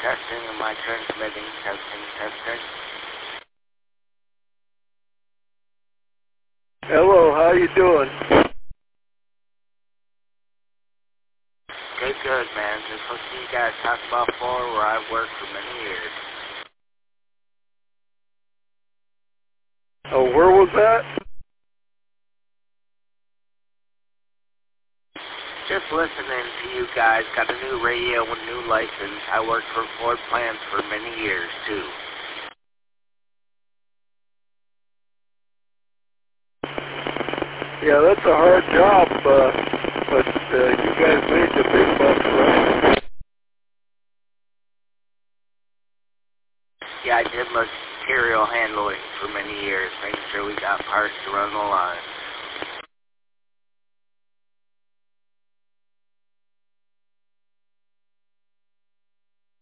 Testing, am I transmitting? Testing, testing. Hello, how you doing? Okay, good, man. Just listening to you guys talk about Florida, where I've worked for many years. Oh, where was that? Just listening to you guys. Got a new radio and new license. I worked for Ford plants for many years, too. Yeah, that's a hard job, but you guys made the big bucks, right? Yeah, I did material handling for many years, making sure we got parts to run the line.